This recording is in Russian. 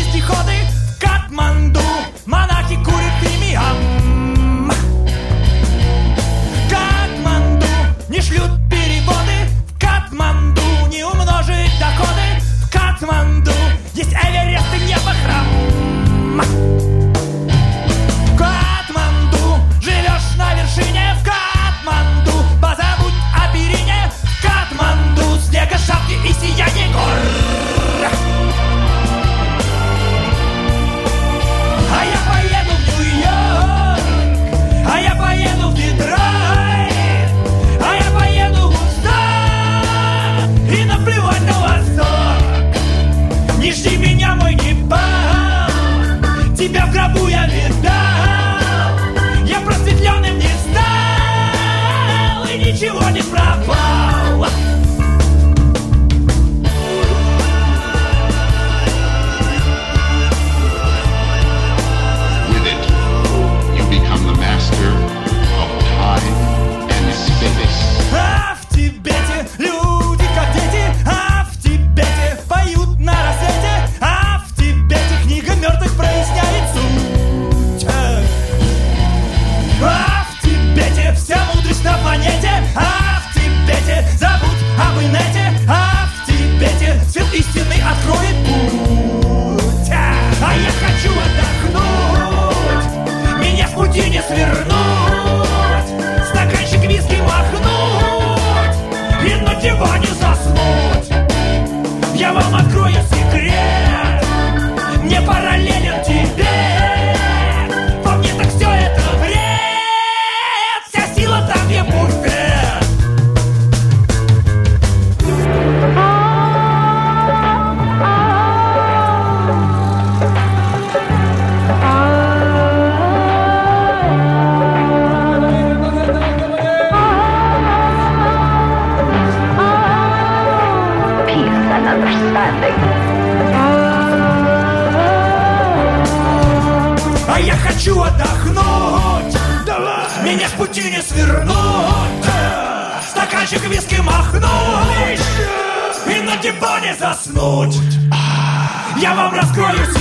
вездеходы в Катманду, монахи курят премиум. Катманду не шлют переводы, в Катманду не умножить доходы, в Катманду есть Эверест и небохрам. В Катманду живешь на вершине, в Катманду позабудь о перине, в Катманду снега, шапки и сияние гор. А я поеду в Нью-Йорк, а я поеду в Детройт, а я поеду в Вудсток и наплевать на Восток. Не жди меня, мой Непал, тебя в гробу я видал, я просветленным не стал и ничего не пропал. With it, you become the master of time and space. А в Тибете люди как дети, а в Тибете поют на рассвете, а в Тибете книга мертвых проясняет суть. А в Тибете вся мудрость на планете, а в Тибете забудь об инете, а в Тибете свет истинный откроет путь. А я хочу отдохнуть, меня с пути не свернуть, стаканчик виски махнуть и на диване заснуть. Я вам открою секрет, мне параллелен Тибет. По мне так все это бред, вся сила там, где буфет. Peace and understanding. А я хочу отдохнуть, меня с пути не свернуть, стаканчик виски махнуть и на диване заснуть. Я вам раскрою секрет,